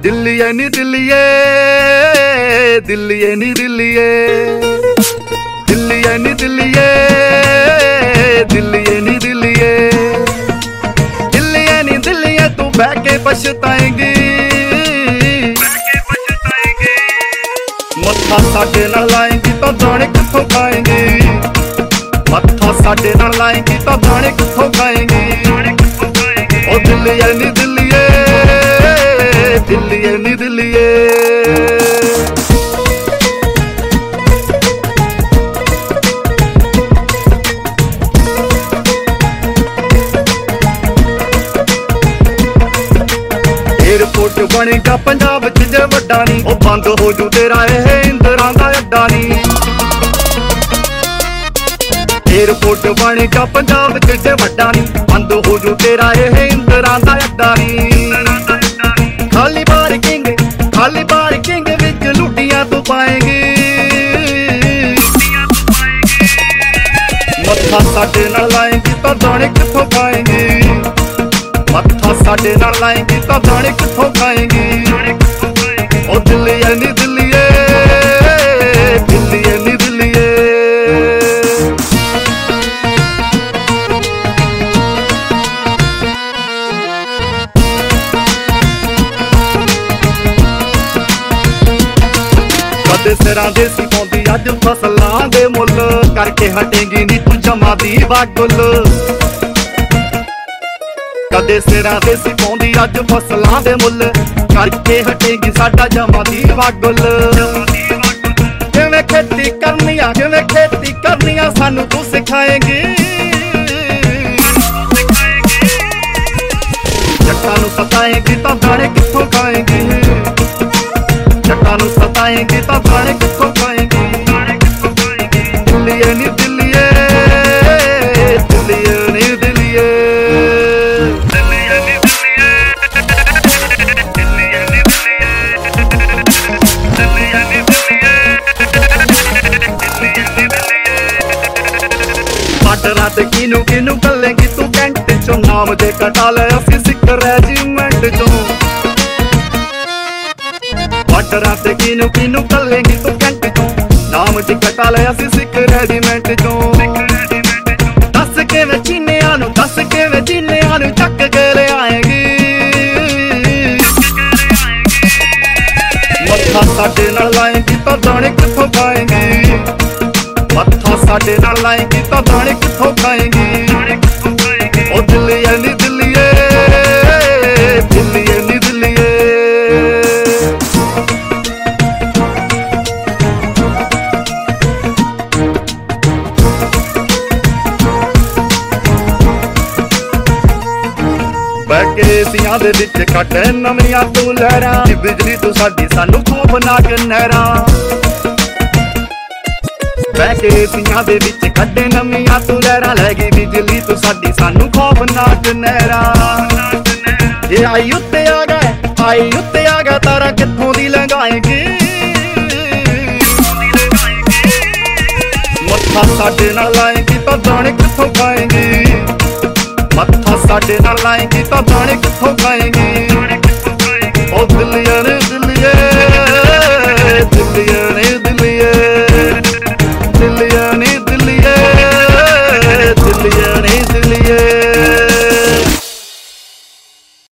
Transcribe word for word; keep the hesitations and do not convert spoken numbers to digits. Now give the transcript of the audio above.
दिल्लीए नी दिल्लीए दिल्लीए नी दिल्लीए दिल्लीए नी दिल्लीए दिल्लीए नी दिल्लीए दिल्लीए नी दिल्लीए तू बह के पछताएंगी मत्था साडे नाल लाएंगी तो दाने कित्थों खाएंगी मत्था साडे नाल लाएंगी तो दाने कित्थों खाएंगी ओ दिल्लीए नी दिल्लीए दिल्लीए नी दिल्लीए एयरपोर्ट बनेगा पंजाब च जे वड्डा नी ओ बंद हो जू तेरा ये इंदरां दा अड्डा नी एयरपोर्ट बनेगा पंजाब च जे वड्डा नी बंद हो जू तेरा ये इंदरां दा अड्डा नी खाली पार्किंग खाली पार्किंग विच लुटियां तू पाएंगी मत्था साडे नाल लाएंगी तो दाने कित्थों खाएंगी मत्था साडे नाल लाएंगी तो दाने कित्थों खाएंगी ओ दिल्लीए नी दिल्लीए दिल्लीए नी दिल्लीए कदे सिरां दे सी पौंदी अज फसलां दे मुल करके हटेंगी नी तू जमा दी वागुल कदे सिरां दे सी पौंदी अज फसलां दे मुल करके हटेगी साडा जमा दी वागुल किवें खेती करनी आ किवें खेती करनी आ सानू तू सिखाएंगी जट्टां नू सताएंगी तां दाने कित्थों खाएंगी जट्टां नू सताएंगी तां दाने कित्थों खाएंगी दिल्लीए नी दिल्लीए दिल्लीए नी दिल्लीए रात किनू किनू कलेंगी तू कैंट चो नाम दे कटा ले असी सिख रेजिमेंट चो बट रात किनू किनू कलेंगी तू कैंट चो नाम दे कटा ले असी सिख रेजिमेंट चो दस के वे चीनिया नू दस के वे चीनिया नू चक के ले आएगी मत्था साडे नाल लाएंगी तो दाने कित्थों खाएंगी मत्था साडे नाल लाएंगी तो दाने कित्थों खाएंगी ओ दिल्लीए नी दिल्लीए दिल्लीए नी दिल्लीए बैके सियां दे विच कट नवीं तू लहरां बिजली तू साडी सानू खौफनाक नहरां बैके सियां दे विच कड्डे नवीं तू लहरां लैगी बिजली तू साडी सानू खौफनाक नहरां ये आई उत्ते आ गए आई उत्ते आ गया तारा कित्थों दी लंघाएगी मत्था साडे नाल लाएंगी तो दाने कित्थों खाएंगी मत्था साडे नाल लाएंगी तो दाने कित्थों खाएंगी